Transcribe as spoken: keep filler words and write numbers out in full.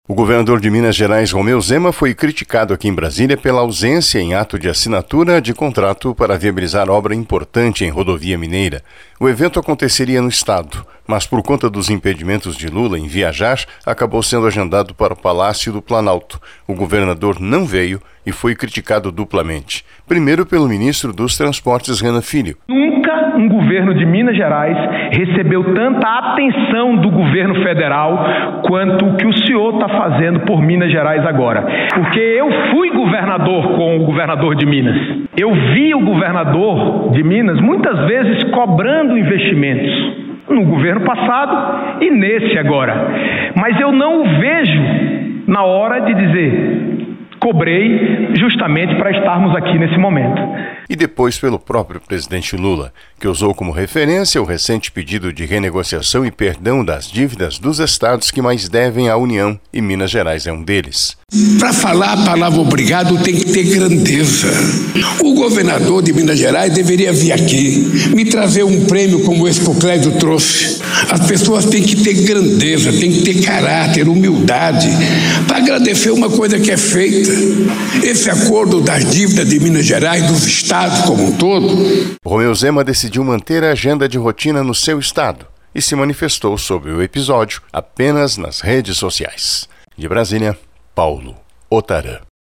O governador de Minas Gerais, Romeu Zema, foi criticado aqui em Brasília pela ausência em ato de assinatura de contrato para viabilizar obra importante em rodovia mineira. O evento aconteceria no estado, mas por conta dos impedimentos de Lula em viajar, acabou sendo agendado para o Palácio do Planalto. O governador não veio e foi criticado duplamente. Primeiro pelo ministro dos Transportes, Renan Filho. Nunca um governo de Minas Gerais recebeu tanta atenção do governo federal quanto o que o senhor está fazendo por Minas Gerais agora. Porque eu fui governador com o governador de Minas. Eu vi o governador de Minas muitas vezes cobrando investimentos. No governo passado e nesse agora. Mas eu não o vejo na hora de dizer... Cobrei justamente para estarmos aqui nesse momento. E depois pelo próprio presidente Lula, que usou como referência o recente pedido de renegociação e perdão das dívidas dos estados que mais devem à União, e Minas Gerais é um deles. Para falar a palavra obrigado tem que ter grandeza. O governador de Minas Gerais deveria vir aqui, me trazer um prêmio como esse que o Clédio trouxe. As pessoas têm que ter grandeza, têm que ter caráter, humildade, para agradecer uma coisa que é feita. Esse acordo das dívidas de Minas Gerais, dos estados como um todo. Romeu Zema decidiu manter a agenda de rotina no seu estado e se manifestou sobre o episódio apenas nas redes sociais. De Brasília, Paulo Otarã.